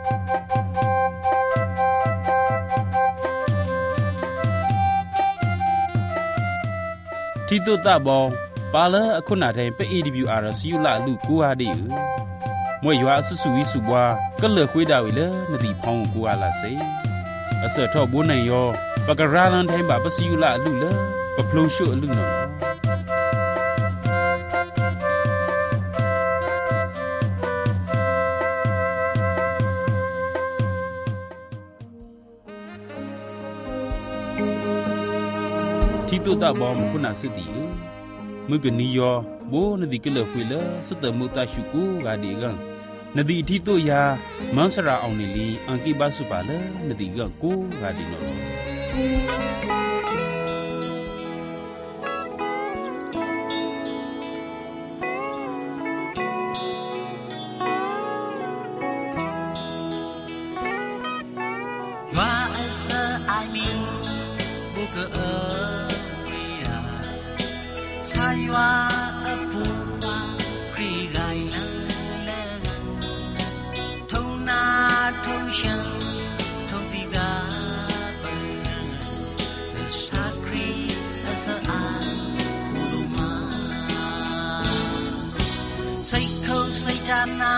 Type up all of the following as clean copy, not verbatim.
ที่ตัวตาบองปาละอคุณาแทนไป AWR สิยุละลูกกูอาดิมวยยัวสุสุวิสุบวาก็เลือกคุยดาวอีเลนดีพองกูอาลาเซอเสทอบุญในยอปากราลันแทนบาปสิยุละลูเลปะพลุชุลูนที่ตัวตาบอมคุณาสติมือกันนิยอโบนดีก็เลือกคุยเลสเตมุตาชุกูกาดีกังนดีที่ตัวยามันสระเอานิลีอังกิบาสุปาเลนดีกังกูกาดีโน Sajana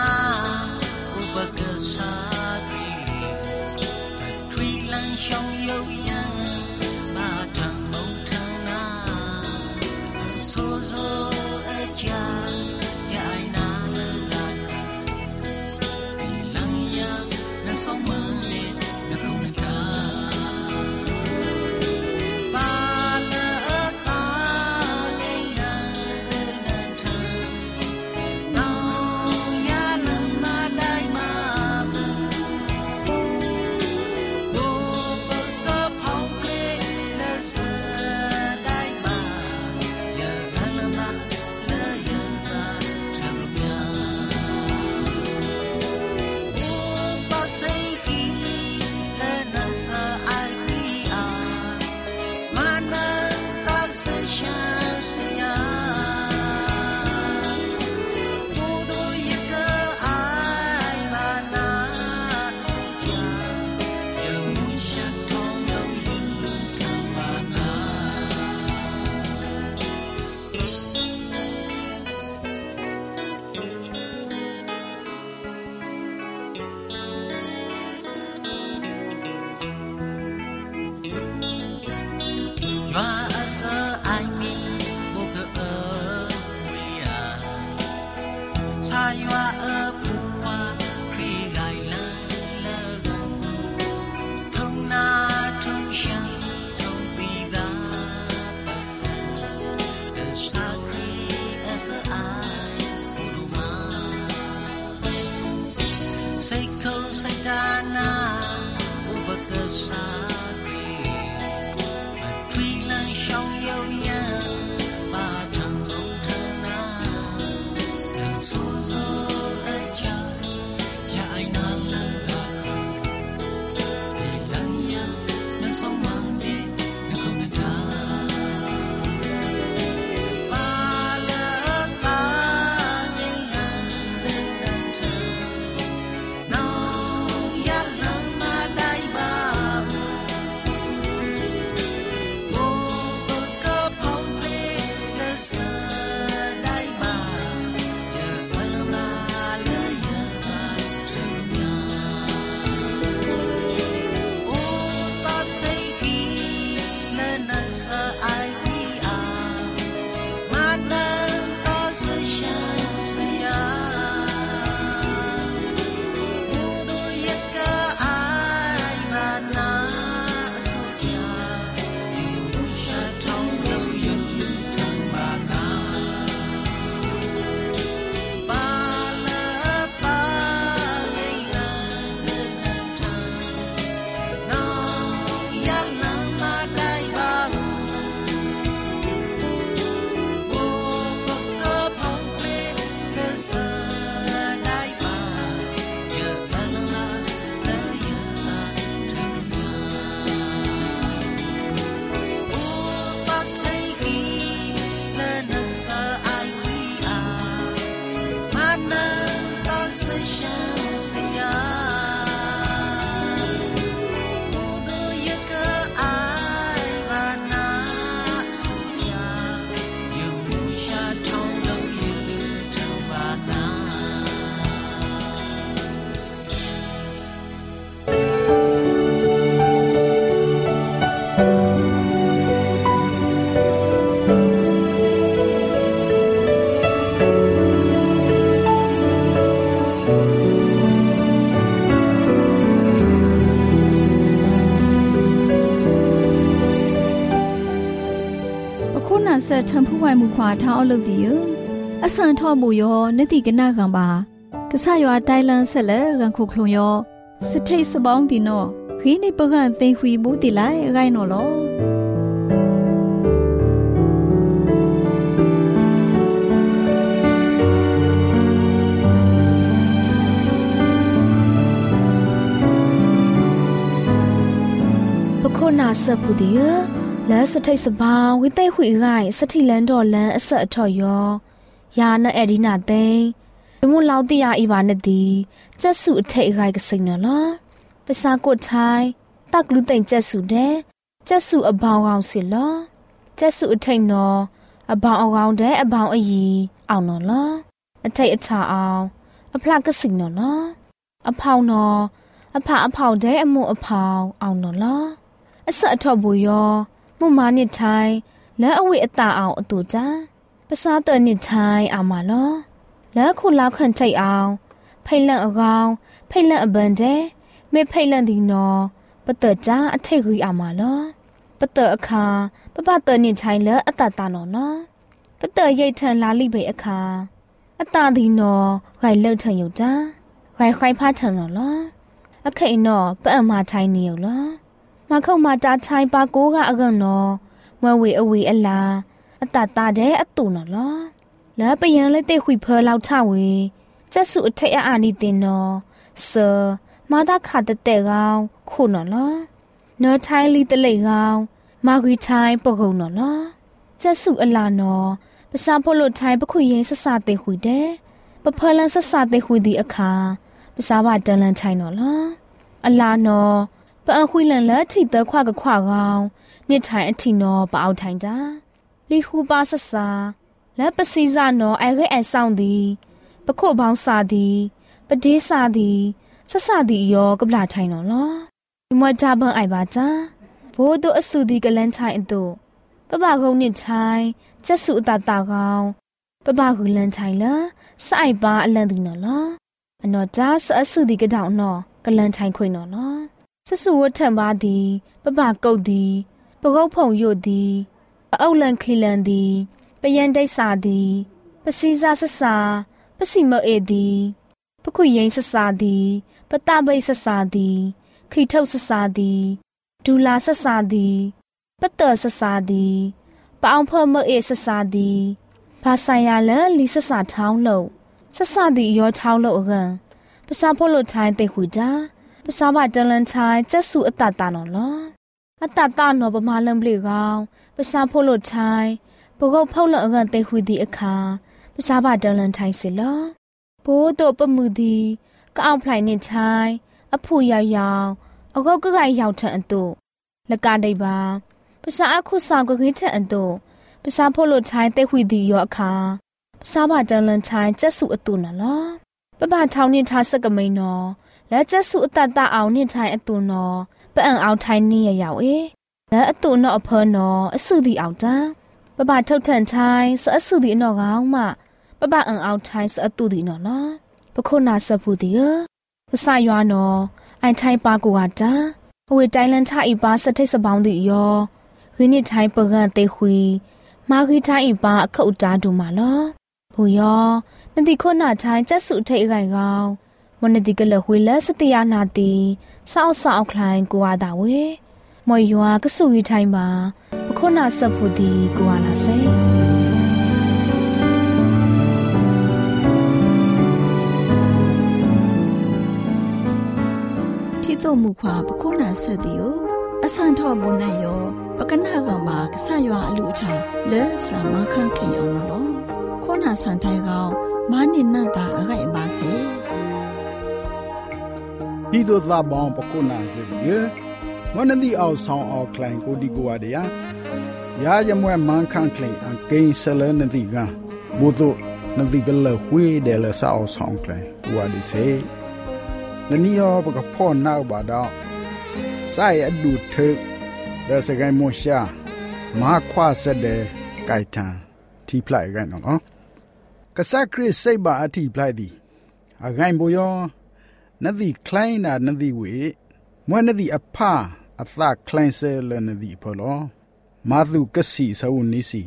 Ubakasati Trilan Shong Yo Yang Ma Tang Mong Tang Na So So Aja Ya Ai Na Le La Lang Ya Na Song Ma Ne Na Không Na Ka Yalla ทำผู้ไว้มุขวาท้าเอาลูกดิยูอสันทอบุยอนติกนากังบากษายอไตลันเสลกันคุคลุยอสเทสบองติโนขีนิปกันเตหุยบูติไลไรโนโลปะโคนาสะพุดิยและสเทสบางวิเตหุยไรสถิแลนดอแลนอสะทอยอยานะเอดินาเตมุลาวติยาอีวานดีจัสสุเทไรกสินนละภาษากดไทยตักลุเต็งจัสสุเดจัสสุอบาวเอาสิละจัสสุเทนออบาวเอาเดอบาวอยีเอานละอเทอชาเอาอพลากสินนละอพาวนออผาอพาวเดอมูอพาวเอานละอสะทอบุยอมุมานิไทยและอวิอตาเอาอตุจ้าภาษาเตนิไทยอามาลอและคุณลาวขันใจเอาไพลันอราวไพลันอบันเดไม่ไพลันดีนอปะเตอจ้าอเทกุยอามาลอปะเตออคาปะปะเตนิไทยและอตาตานอลอปะเตอยัยทันลาลิเบอคาอตาดีนอไกเลิกเถอยู่จ้าไกใครพาเถนอลออเคนอปะอมาไทยเนียวลอมาเข้ามาจาไทยปาโกกะอกันนอเมื่อเวอวีอลาอตาตาเดอตุนอลอและไปยังเลยเตหุยเพอเราชาเวจะสุเทออานิตินอเซมาดาขาดเตะเราคู่นอละเนอไทยลีตะเลยเรามาคุยไทยปะกนอละจะสุอลานอภาษาพโลไทยปะคุยยังสสาเตหุยเดปะเพลันสสาเตหุยดีอคาภาษาบาดันลันไทยนอละอลานอปะอันคุยลันละที่เตอขวากะขวาเราเนี่ยไทยอธินอปะเอาไทยจ้าลีฮูปาสสาและปสีซานอไอเรไอซาวดีปะโคบางซาดีปะเดซาดีสสาดียอกับลาไทยนอลออิมวจาบังไอบาจาโบโดอสุดีกะลันไทยตุปะบะกงนิไทยจัสุตาตากาวปะบะกุลันไทยละสะไอบาอลันดินอลออนอจาสะสุดีกะดาวนอกะลันไทยခွေนอลอสะสุวทันบาดีปะบะกุดดีปะกอพงโยดีปะเอาลันคลีลันดีปยันไดสาดีปสีซาสสาปสีมเอดีปคุยยิงสสาดีปตาใบสสาดีขีเท่าสสาดีดูลาสสาดีปเตอสสาดีปအောင်เพิ่มเอสสาดีภาษายาและลิสสาท้าวโลสสาดียอท้าวโลกันภาษาพโลไทยเตหุจ้าภาษาบาจันลันไทยจัสุอตตานอลอตตานอประมาณลำเบลีกาวภาษาพโลไทยปกเผาละอกันเตหุดีอคาภาษาบาดันลันไทยสิละโบโตปมือดีก็เอาพลายนิไทยอผู้ยาวๆเอาก็ไกยาวทันอันโตและการได้บาภาษาอคุสาวก็คิดทันอันโตภาษาพโลไทยเตหุดียอคาภาษาบาดันลันไทยจัสุอตุนะละปะบาทาวนิทาสกะไม่นอและจัสุอตตาเอานิไทยอตุนอปะอังเอาไทยนี่ยาวและอตุนออเพนออสุดีเอาจ้าปะบาเท่าทันไทยสะสุดีนอกาวมาปะบาอังเอาไทยสะตุดีนอละปะโคนาสะพุดีภาษายวนอไอไทยปากูอาจ้าอเวใจลันทาอีปาสะเทสบางดิยอรินิไทยปะกันเตหุยมาคิไทยอีปาเข้าจาดูมาละผู้ยอนันติโคนาไทยจัสุเทไกกาววันนติกะละหุยละสติยานาติสาวสาวคลายกูอาดาเวมอยยัวกสุยไทยมาปะโคนาสะพุดีกูอาลาเซที่โตมุขวาปะโคนาเสดิโออสันทอบนายโยปะกันหากบากสายอลุชาเลสรามาคังคลีออนลอโคนาสันไทกาวมานินันตาอะไรบาเซဒီသို့သာပေါင်းပကုနာစေရမနတိအောင်ဆောင်အောင်ကလိုင်ကိုဒီကွာတရာရာရမွဲမန်ခန့်ကလိအကိန်းဆလနတိကဘုဒ္ဓနတိကလဝေးတယ်လဆောက်ဆောင်ကလိုင်ကွာဒီစေနနီယောပကဖောနောက်ပါတော့စိုက်အဒုထေရစကိုင်းမရှာမာခွာဆက်တဲ့ကိုက်ထန်တီဖလိုက်ကန်နော်ကဆခရစ်စိတ်ပါအတီဖလိုက်သည်အဂိုင်းဘူယောနတိကလိုင်းနာနတိဝေမွဲနတိအဖအသကလိုင်းဆဲလနတိဖော်လောမာသူကစီဆဝနိစီထ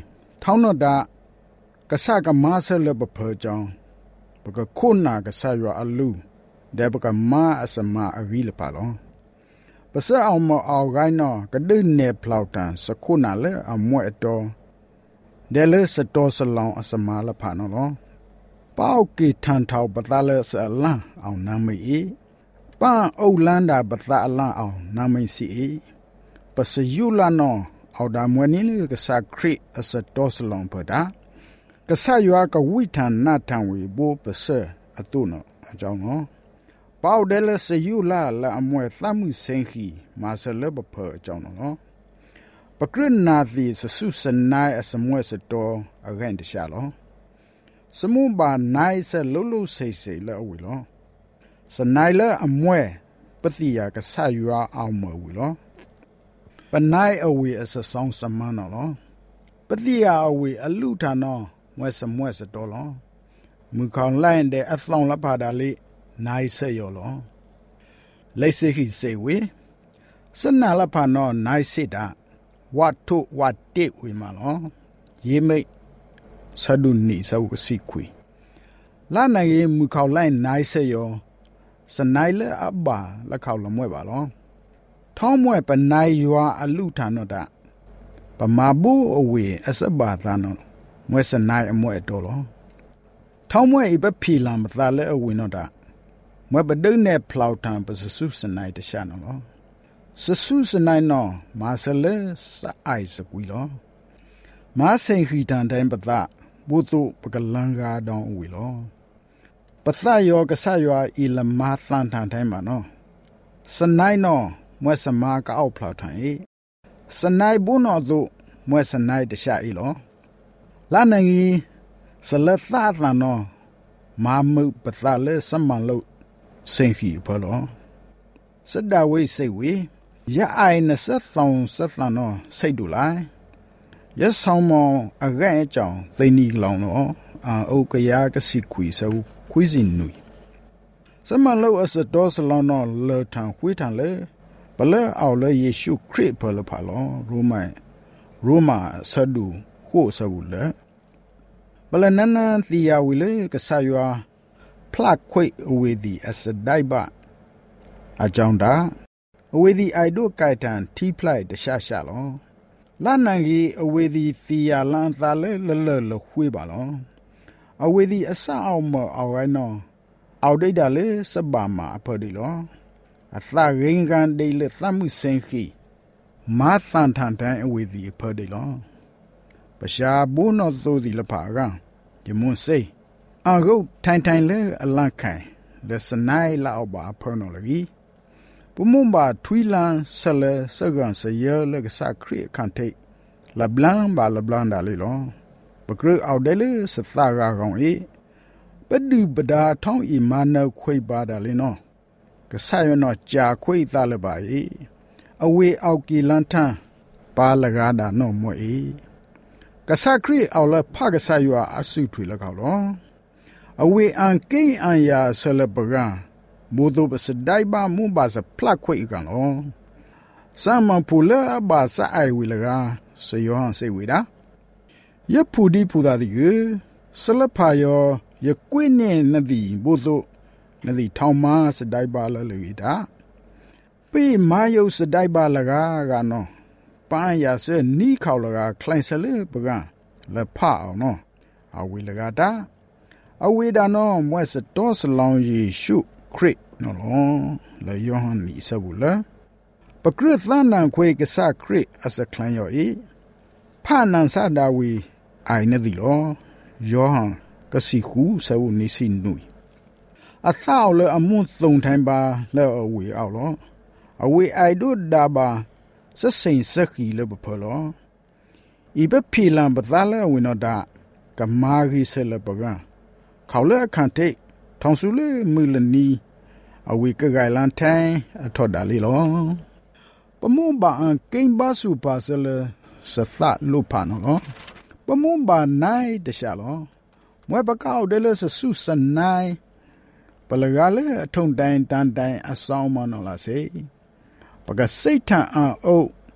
ထောင်းတော့ဒါကဆကမာဆလဘဖေကြောင့်ပကခုနာကဆရွာအလူဒေပကမာအစမအဝီလပါလောပစအောင်မအောင်ကိုင်းနော်ကဒိနေဖလောက်တန်စခုနာလေအမွဲ့တော်ဒဲလေစတော်စလောင်းအစမလဖာနော်လောပေါကီထန်ထောက်ပတလဲဆလန်အောင်နာမီပန်းအုတ်လန်းတာပတအလန်အောင်နာမည်စီပစယူလာနော်အော်ဒါမွေနီလေကဆာခရစ်အစတော်စလောင်းပဒါကဆာယွာကဝိထန်နာထံဝေဘောပစအတုနော်အကြောင်းနော်ပေါဒဲလစယူလာလာအမွဲသမှုစင်ခီမာဆလဘဖအကြောင်းနော်ပကရနာသီဆဆုစနိုင်အစမွဲစတော်အရင်တရှာလောစမုဘာနိုင်ဆလုလုဆိတ်ဆိတ်လဲအဝီလောစနိုင်လဲအမွဲပတိယာကဆာယွာအောင်မဝီလောပနိုင်အဝီအစဆောင်စမနော်လောပတိယာအဝီအလူထာနော်မွဲစတော်လောမူခေါင်လိုက်တဲ့အသောင်းလဖာတာလေးနိုင်ဆက်ရောလောလိတ်စိခိစေဝေစနာလဖာနော်နိုင်စစ်တာဝတ်ထုဝတ်တေဝေမလောယေမိတ်ဆဒုနီဆောက်စီခွေလာနိုင်ရေမူခေါလိုက်နိုင်ဆက်ရောစနိုင်လေအဘာလက်ခေါလမွဲပါလောထောင်းမွဲပနိုင်ရွာအလူထာနောတာပမာဘူအဝေအစဘာသာနောမွဲစနိုင်အမွဲတော်လောထောင်းမွဲဤပဖီလံမသာလေအဝေနောတာမွဲပဒုန်နဲ့ဖလောက်တံပစဆုစနိုင်တရှာနော်စဆုစနိုင်နော်မာဆလေစအိုက်စကွီလောမာစိန်ခီတန်တိုင်းပဒဘုသူပကလန်ကာတောင်းဝီလောပသယောကဆယောအီလမသန်တန်တိုင်းမှာနော်စနိုင်နော်မွဲစမာကအောက်ဖလောက်ထိုင်စနိုင်ဘူးနော်သူမွဲစနိုင်တရှာဤလောလာနိုင်ကြီးစလသသန်နော်မာမှုပသလေစမန်လို့စင်ခီဖလောစဒဝိစိတ်ဝေရအိုင်နစသောင်းစသန်နော်စိတ်တူလိုက်ရဆောင်မောအကဲအကြောင်းသိနီလောင်နော်အိုကရကစီခွေဆောခွေးစင်နွေစမန်လို့အစတော်စလောင်းနော်လေထန်ခွေးထန်လေဘလဲအောင်လေယေရှုခရစ်ဖလဖလောရိုမာဆဒူကိုဆဘူးလေဘလနနန်သီယာဝီလေကဆာယွာဖလတ်ခွေအဝေဒီအစဒိုင်ဘအကြောင်းတာအဝေဒီအိုက်ဒိုကိုက်တန်တီဖလိုက်တရှာရှာလောလာနန်ကြီးအဝေဒီသီယာလန်သာလေလခွေးပါလောအဝေဒီအဆအောင်မအောင်ဝဲနော်အောက်ဒိတ်တာလေစဘာမာအဖဒီလောအသရင်းကန်ဒေလေသမှုစင်ခီမာသန်ထန်တန်အဝေဒီအဖဒီလောပရှာဘူးနော်သို့ဒီလဖာကဒီမွန်စေအဂုတ်ထိုင်လေအလန့်ခိုင်လက်စနိုင်လောက်ပါဖနော်လကြီးပမုံဘာထွီလန်ဆလဲစကန်စရလကစခရီခန်တိလဘလန်ဘာလဘလန်ဒါလီလောပကရအော်ဒဲလေစသရာကောင်အေပဒူပဒါထောင်းအီမာနခွေပါဒါလီနော်ကဆာယနော်ကြာခွေသားလပါအေအဝေအောက်ကီလန်ထန်ပါလကားဒါနော်မွေအေကဆာခရီအော်လဖကဆာယွာအဆုထွေလကောက်လောအဝေအန်ကိအန်ယာဆလပကဘုဒ္ဓပစဒိုင်ဘာမွန်ဘာစဖလခွေကလောစမပူလာဘာစအိုင်ဝီလကစယောဟန်စေဝီဒါယဖူဒီဖူဒါဒီဆလဖာယောယကွိနေနဒီဘုဒ္ဓနဒီထောင်းမစဒိုင်ဘာလလဝီဒါပေမာယုစဒိုင်ဘာလကကနော်ပန်းရစနီးခေါလကခလိုင်ဆလေပကလဖအောင်နော်အဝီလကတာအဝေဒါနော်မွဲစတော်စလောင်းယေရှုခရစ်နော်လေယောဟန်နီဆဘူးလားပကရသန်နန်ခွေကဆခရစ်အစခလန်ယောဤဖာနန်ဆာဒါဝီအိုင်နဒီလောယောဟန်ကစီခူဆဘူးနီစီနွီအသောလေအမွန်းသုံးထိုင်ပါလဲအဝေအောက်လောအဝေအိုင်ဒိုဒါဘာစစိန်စခီလေဘဖလောဤပဖီလံပသလဲဝိနောဒကမာဂီဆလပကခေါလေအခန့်တိထောင်စုလေမူလနီအဝေကဂိုင်လန်ထိုင်အထော်ဒါလီလောပမုံဘာကိန်းဘာစုပါဆလစသလုဖာနော်ပမုံဘာနိုင်တရှာလောမွဲပကောက်ဒဲလဆဆုစနိုင်ပလကလေအထုံတိုင်တန်တိုင်အဆောင်မနော်လားစေပကစိတ်ထန်အုပ်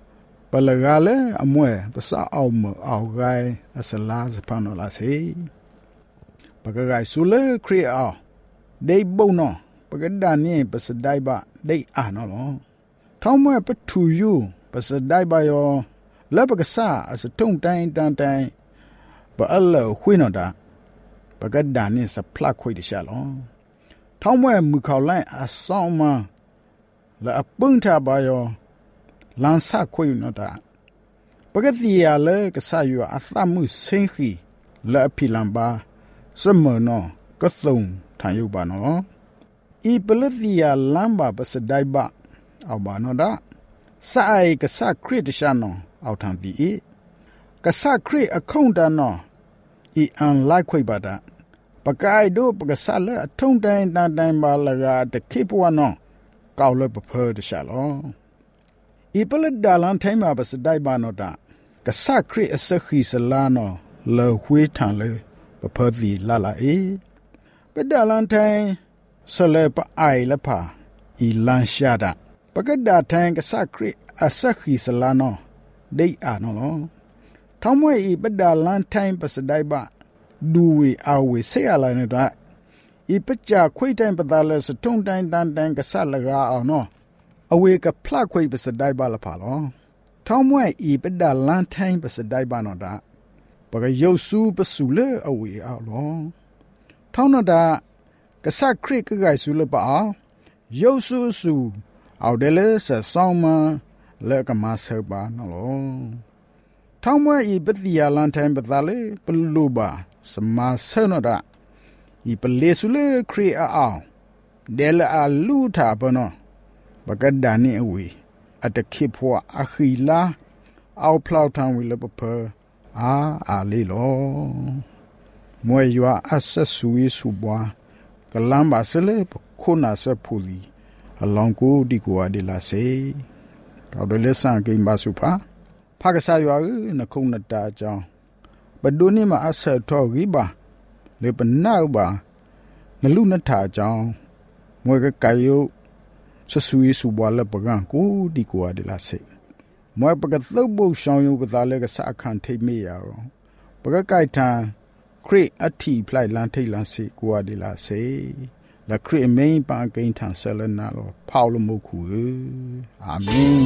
ปลกาเลอมวยภาษาเอาเมื่อเอาไกอสลาสพานอลาเซปกไกสุเลครีเอาได้บุนอปกดานี่ภาษาได้บะได้อ่านอลท้องมวยปะทูยูภาษาได้บายอแล้วปกษาอสตงไตตันไตปะอัลเลหุยนอดาปกดานี่สพลักคุยดิชาลท้องมวยมือเขาไล่อสองมาและปึ้งทาบายอลานซาคุยนอดาปกติยาเลกษาอยู่อัตมุเซงขีและพิลัมบาเสมอนอก็ส่งทางอยู่บานออีเปลติยาลัมบาภาษาได้บะเอาบานอดาสายกษาคริตชานอเอาทางดีกษาคริอคงดานออีอันไลคุยบาดาปกายดูปกษาเลทงไดนานไดบาลกาตะคิปวานอก้าวเลปเพอดชาลออีเปลดาลันไทมาภาษาได้บานอดากษาคริอสขีสลานอเลหวยทางเลปเพอดีลาลาเอเปดาลันไทสเลปไอละพาอีลันชาดาปกดาแทงกษาคริอสขีสลานอได้อ่านอลอทำไมอีเปดาลันไทภาษาได้บาดูวีเอาวีเสียอะไรนี่ได้อีปัจจาคุยไทปดาเลสทุ่งไทดันไทกษาละกาเอาเนาะเอาเวกับพลาคุยภาษาได้บาละพาลอท้องมวยอีเปดาลันไทภาษาได้บานอดาปกยสูปสุเลเอาเวเอาลอท้องนดากษาคริกไกสุเลปะยสูเอาเดเลสซองมาเลกมาเซบานอลอท้องมวยอีเปติยาลันไทปดาเลปลูบาสมาเซนอดาอีเปเลสุเลคริเอาเดลอาลูทาปนอปกดานี่อวีอัตคิพัวอะขีลาเอาพลาวทางวิลปเพออาลีโลมวยยัวอัสสุยสุบวากลัมบาเซเลปคุนาเซพูลีอลองกูดิกัวดิลาเซเอาเดเลสังกิมบาสุพาภากษายัวนคุนตาจองบดูนี่มาอัสทอริบาเลปนาบานลุนทาจองมวยกะกายุสสุยสุบวาลปกันกูดิกัวดิลาเซมวยปกตบุชองยูปตาเลกษาคันเทมียาวปกไกทาครีอธิพลายลันเทลันเซกัวดิลาเซละครีเมนปางกินทางเซลนาโลพาวลมุคูอาเมน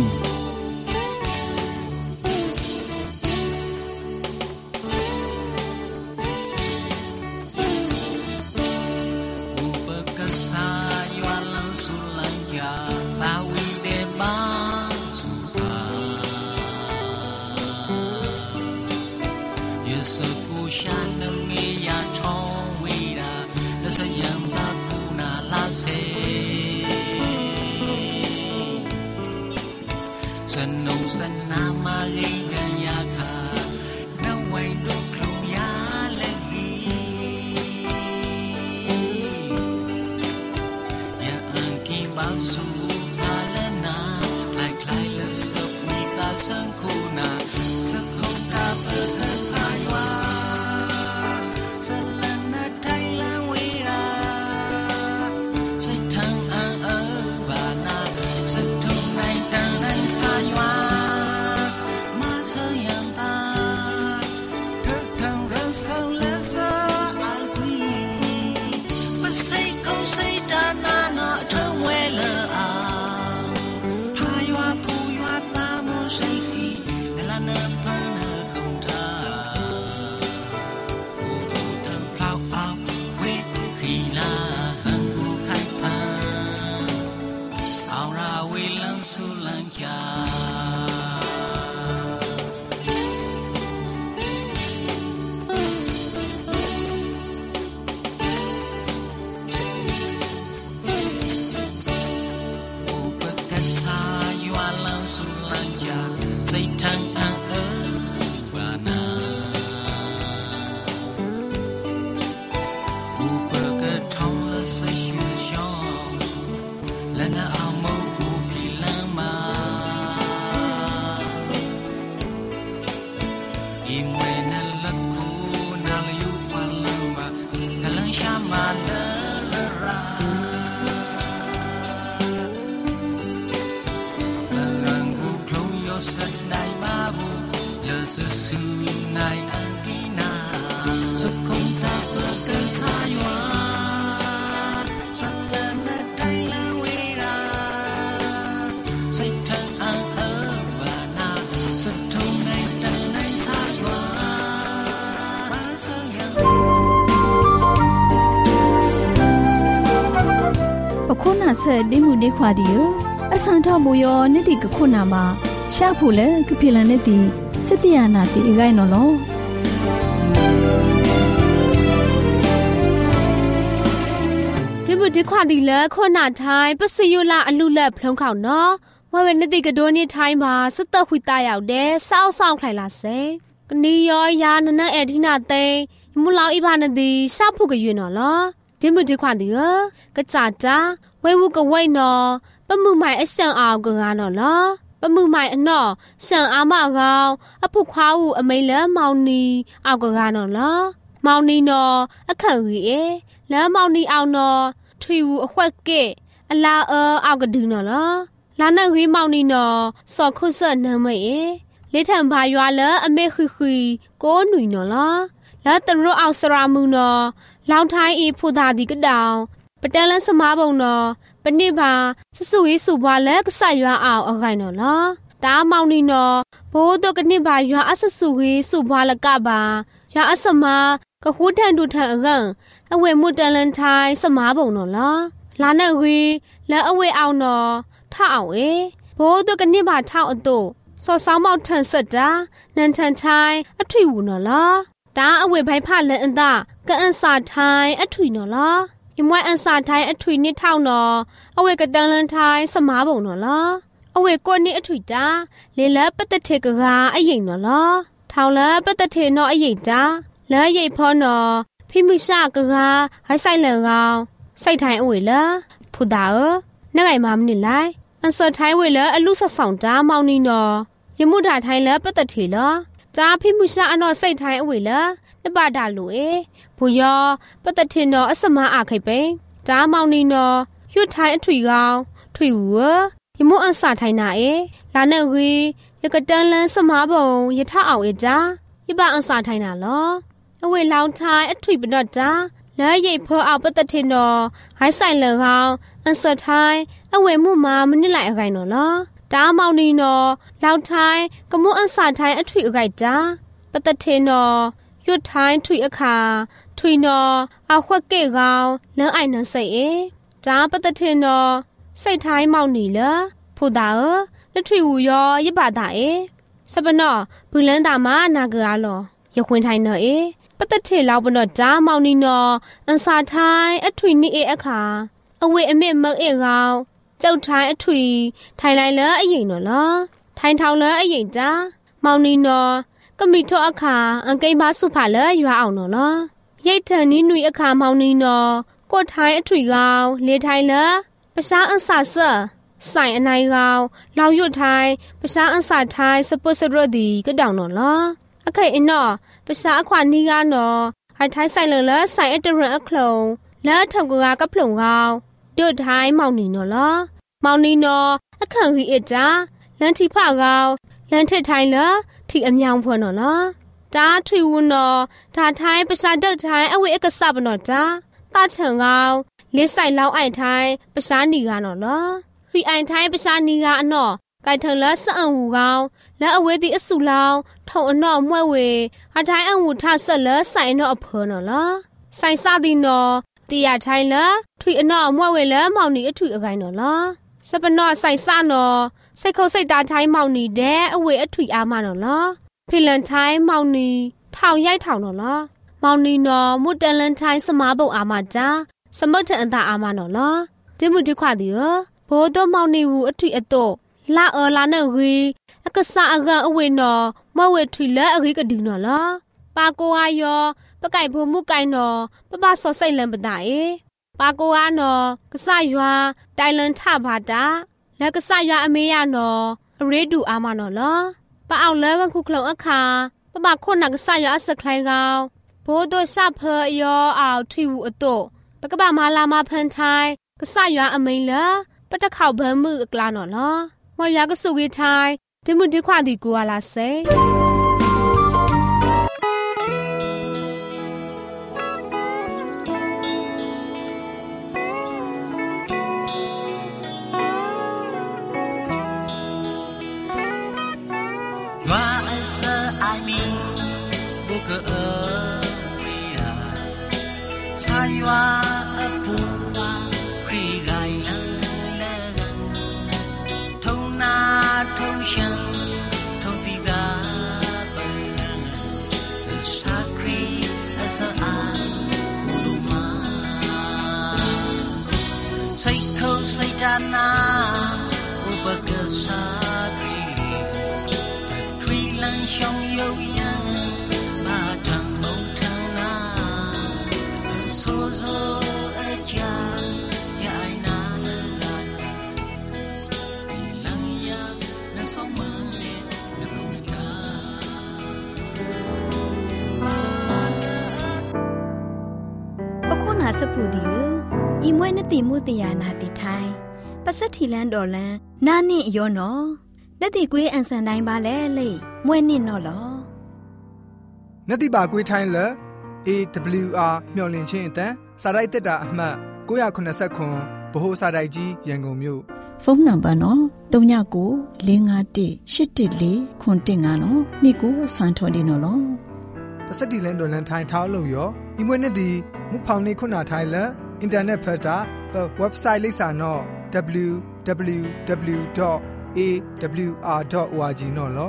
สนุกสนานมาเรียนยาคาน้ำไว้ดูคลุมยาเล็กีอย่าอ่านกินบางสูพาเลนาคล้ายคล้ายเลสมีตาสังคูนาจะคงกาเปิดสายวาสลันนาไทยละวิราใส่ทางอ่างบานาสักทุ่งในทางนั้นสายวามาเสียงตาเธอทางเราเศร้าและสาอาวีไม่ใช่เขาใส่ดานาเนาะเธอเวลาอาพายวาผู้ยวาตาโมใส่ขีในละเนินพันคงทาผู้ดูทางพลาวเอาเวขีลาหังกูไข่พันเอาราวิลังสุลังยาอุปกษายวาลังสุลังยาใส่ทางอ่างบานาอุปกทองละใส่ชูชองและน่าเอาโมกูพิลังมาอิมเวนัลลักกูนาลยุปัลลังมากำลังชามาเลราละรังกูคลุยสัตได้บสุสุนายอังกีนาสุขคงตาเปิดกันสายวาสักละนัดไทยละเวลาใส่ทางอ่างบานาสุดทงในตันในสายวามาเสียงปะคุณาเสดิมุดิควาดิโอအစံတော်မူယောနေ့ဒီကခုနာမှာရှာဖို့လေကဖိလန်နေ့ဒီစတိယနာတိအကိုင်နော်လောဒီဘဒီခွာဒီလေခုနာထိုင်ပစယုလာအလူလက်ဖလုံးခေါနော်ဝဲနေ့ဒီကဒိုနေ့ထိုင်မှာစတခွီတရောက်တယ်စောက်ဆောင်ခိုင်လာစေကနီယောယာနနအဒီနာသိမူလောင်ဣဘာနဒီရှာဖို့ကရွေနော်လောဒီမဒီခွာဒီကကြတာဝဲဝကဝိုင်နော်ပမှုမိုင်အရှံအောင်ကကားနော်လားပမှုမိုင်အနော်ရှံအာမကောင်အဖုခွားဦးအမိန်လမောင်နီအောက်ကကားနော်လားမောင်နီနော်အခန့်ကြီးလမ်းမောင်နီအောင်နော်ထွေဦးအခွက်ကဲအလာအောက်ကဒူးနော်လားလာနဲ့ဝေးမောင်နီနော်စော်ခုဆက်နမ်းမေလေးထံဘာရွာလအမေခွခွကိုຫນွီနော်လားလာတရအောက်စရာမူနော်လောင်ထိုင်းအေဖိုသာဒီကတောင်ပတန်လန်းစမားပုံနော်ပနစ်ပါစဆူရေးစုပွားလက်ကဆရွာအောင်အခိုင်နော်လားတားမောင်နီနော်ဘိုးတော့ကနစ်ပါရွာအဆဆူရေးစုပွားလက်ကပါရွာအစမားကခုထန်တူထန်အကန်အဝဲမှုတန်လန်ထိုင်းစမားပုံနော်လားလာနဲ့ဝေးလက်အဝဲအောင်နော်ထအောင်ဘိုးတော့ကနစ်ပါထောက်အတော့စောဆောင်မောက်ထန်ဆက်တာနန်ထန်ထိုင်းအထွေဝူနော်လားတားအဝဲဘိုင်ဖလက်အန်တာကန်အန်စာထိုင်းအထွေနော်လားယမွိုင်းအန်စာထိုင်းအထွေနှစ်ထောက်နော်အဝဲကတန်လန်ထိုင်းစမားပုံနော်လားအဝဲကိုနှစ်အထွေတာလေလပတထေကကအရင်နော်လားထောင်လပတထေနော်အရင်တာလဲရိတ်ဖောနော်ဖိမိရှကဟိုက်ဆိုင်လန်ကောင်စိုက်ထိုင်းအဝဲလားဖူတာနဲ့ငိုင်မမနစ်လိုက်အန်စာထိုင်းဝဲလအလူဆဆောင်တာမောင်နီနော်ယမှုတာထိုင်းလပတထေလားတာဖိမိရှအနော်စိုက်ထိုင်းအဝဲလားနပဒါလူဘူယောပတထေနော်အစမအခိပိတားမောင်နီနော်ရွတ်ထိုင်းအထွေကောင်ထွေဝယမအန်စာထိုင်းနာလာနဲ့ဝေးရကတန်လန်းစမားပုံယထအောင်တာယပအန်စာထိုင်းနာလောအဝေလောင်ထိုင်းအထွေပတော့တာလဲရိတ်ဖောအောင်ပတထေနော်ဟိုင်းဆိုင်လန်ကောင်အန်စာထိုင်းအဝေမှုမာမနစ်လိုက်အခိုင်နော်လောတားမောင်နီနော်လောင်ထိုင်းကမွန်အန်စာထိုင်းအထွေအခိုက်တာပတထေနော်ရွတ်ထိုင်းထွေအခါထွေနော်အခွက်ကဲကောင်လမ်းအိုင်နန်စိတ်ဒါပတထေနော်စိတ်ထိုင်းမောက်နီလဖူတာလက်ထွေဝူရောရပါတာစပနောဘူလန်တာမနာကအားလောရခွင်ထိုင်းနော်ပတထေလောက်ပနောဒါမောက်နီနော်အန်စာထိုင်းအထွေနိအခါအဝေအမေမက်ကောင်ကြောက်ထိုင်းအထွေထိုင်လိုက်လအရင်နော်လားထိုင်ထောင်လအရင်တာမောင်နီနော်ကမိထောအခါအန်ကိန်းပါစုဖာလရွာအောင်နော်လားရိတ်ထန်နီးနွေအခါမောင်နီနော်ကိုထိုင်းအထွေကောင်လေထိုင်လပရှားအန်ဆာဆာဆိုင်အနိုင်ကောင်လောင်ရွတ်ထိုင်းပရှားအန်ဆာထိုင်းစပုစရဒီကတောင်နော်လားအခိုင်အနော်ပရှားအခွာနီးကနော်ဟိုင်ထိုင်းဆိုင်လဆိုင်အတရအခလုံလဲထောက်ကကဖလုံကောင်တို့ထိုင်းမောင်နီနော်လားမောင်နီနော်အခန့်ကြီးအတာလန်တီဖကောင်လန်ထစ်ထိုင်းလထီအမြောင်ဖွန်းနော်လားတားထွေဝွန်းနော်ဒါထိုင်းပရှာဒတ်ထိုင်းအဝေအကဆပ်နော်တာတထန်ကောင်လေးဆိုင်လောင်းအိုင်ထိုင်းပရှာနီကနော်လားဖီအိုင်ထိုင်းပရှာနီကအနော်ကိုင်ထန်လဆအံဝူကောင်လဲအဝေးဒီအဆူလောင်းထုံအနော်မွဲ့ဝေအထိုင်းအံဝူထဆက်လဆိုင်နော်အဖောနော်လားဆိုင်စသည်နော်တီရထိုင်းလထွေအနော်မွဲ့ဝေလဲမောင်နီအထွေအကိုင်နော်လားစပနော့ဆိုင်စနော်စိတ်ခုတ်စိတ်တာထိုင်းမောင်နီတဲ့အဝေအထွေအားမနော်လားဖိလန်ထိုင်းမောင်နီထောင်ရိုက်ထောင်နော်လားမောင်နီနော်မွတ်တန်လန်ထိုင်းစမားပုံအားမတာစမတ်ထန်တာအားမနော်လားဒီမှုဒီခွာဒီဘိုးတော့မောင်နီဝူအထွေအတော့လာလာနဲ့ဝေအကစားအကန်အဝေနော်မဝေထွေလဲအခိကဒီနော်လားပါကိုအားရောပကိုက်ဖို့မှုကိုင်နော်ပပဆော့စိတ်လန်ပတာပါကိုအားနော်ကဆရွာတိုင်လန်ထပါတာလက်ကဆရွာအမေရနော်အရေဒူအားမနော်လားပအောင်လဲကခုခလုံအခါပပခွနကဆရွာအစခလိုင်းကောင်ဘိုးတို့ရှဖရောအောင်ထွေဝူအတော့ပကပမာလာမဖန်ထိုင်းကဆရွာအမိန်လာပတခေါဘမှုအကလာနော်လားမရွာကစုဝေးထိုင်းဒီမှုဒီခွာဒီကူလာစေ个为啊才华不花可以改了头拿头想头比个本人萨克里萨安古鲁玛谁口谁达那乌巴格萨对推蓝熊有样马场梦场那说说而家也爱那了你冷呀那什么呢那空干ปะโคนาสพูดิอีมวยนติมุติยานาติไทยปัสสถิลันดอลันนานิยอนอนติกွေးอันสันไดบาแลလေมวยนินอลอနတိပါကွေးထိုင်းလ AWR မျော်လင့်ခြင်းအတန်းစာရိုက်တက်တာအမှတ်989ဗဟိုစာရိုက်ကြီးရန်ကုန်မြို့ဖုန်းနံပါတ်နော်3995181415နော်နေ့ကိုစံထော်ဒီနော်လောပစတိလန်ဒိုလန်ထိုင်းထောက်လို့ရောဒီမွေးနေ့ဒီမူဖောင်နေခုနာထိုင်းလအင်တာနက်ဖတ်တာဝက်ဘ်ဆိုက်လိပ်စာနော် www.awr.org နော်လော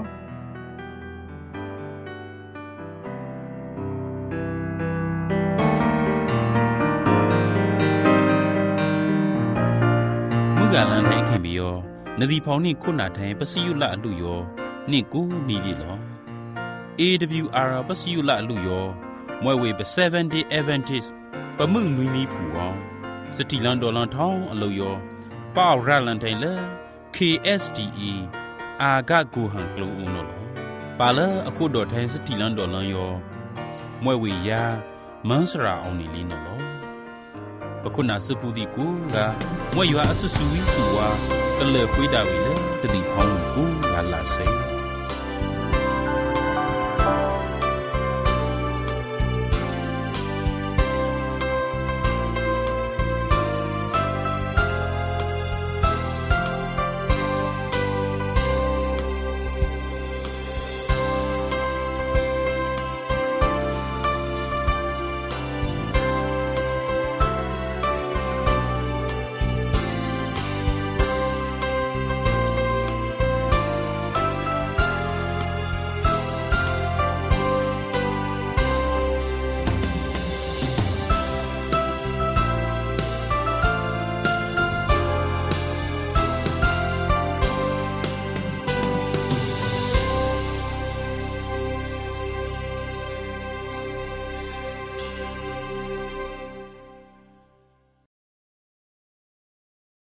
ကလန်ထိုင်ခင်ပြီးရောနဒီဖောင်နိခုနာထိုင်ပစီယုလအလူရောနိကိုနီပြီလော AWR ပစီယုလအလူရောမွဲဝေပ7 day Adventist ပမှုနွီမီဖူအောင်စတီလန်ဒေါ်လန်ထောင်းအလူရောပေါရလန်ထိုင်လေ KSDE အာဂဂူဟန်ကလူဦးနော်ပါလအခုတော်ထိုင်စတီလန်ဒေါ်လန်ရောမွဲဝေယာမန်စရာအောင်နီလီနော်ပခုနာစပူဒီကူကမွေရွာအဆဆူဝီဆူဝါကလေပွေးတာဝီလေတတိဖောင်းကူလာလာစေ